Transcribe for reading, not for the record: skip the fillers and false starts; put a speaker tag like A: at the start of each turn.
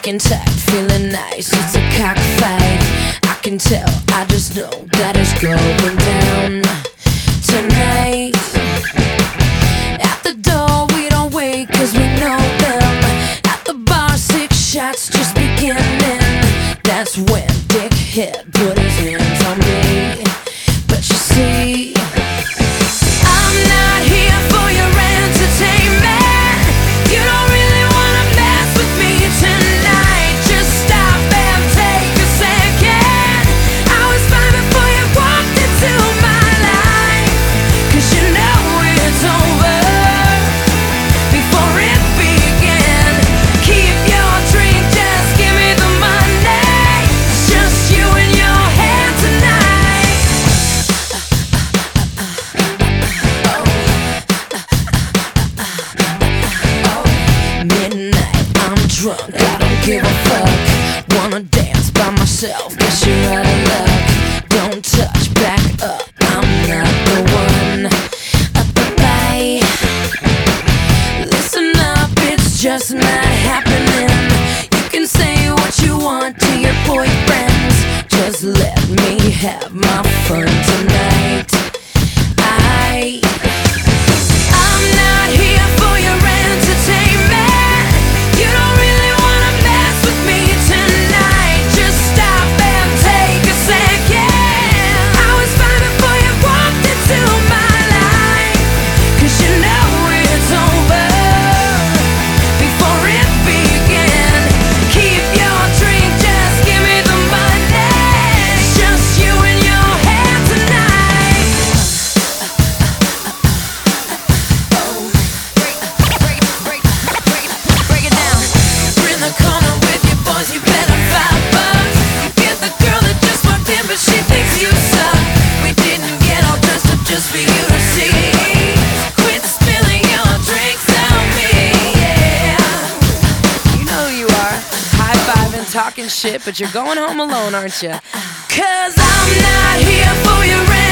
A: Looking tight, feeling nice, it's a cockfight. I can tell, I just know that it's going down tonight. At the door we don't wait cause we know them. At the bar 6 shots just beginning. That's when Dick hit put his hands on me. But you see, I'm not here for your entertainment. You don't really wanna mess with me tonight. Just stop and take a second. I was fine before you walked into my life. Cause you know it's over before it began. Keep your drink, just give me the money. It's just you and your head tonight. Midnight, I'm drunk, I don't give a fuck. Wanna dance by myself, guess you're out of luck. Don't touch, back up, I'm not the one. Bye. Listen up, it's just not happening. You can say what you want to your boyfriends. Just let me have my fun tonight. I'm not here for your entertainment. You don't really wanna mess with me tonight. Just stop and take a second. I was fine before you walked into my life. Cause you know it's over before it began. Keep your drink, just give me the money. It's just you and your head tonight. Break it down. We're in the corner with your boys, you better $5. You get the girl that just walked in, but she thinks you suck. We didn't get all dressed up just for you to see. Quit spilling your drinks on me, yeah. You know who you are, high-fiving, talking shit, but you're going home alone, aren't you? Cause I'm not here for your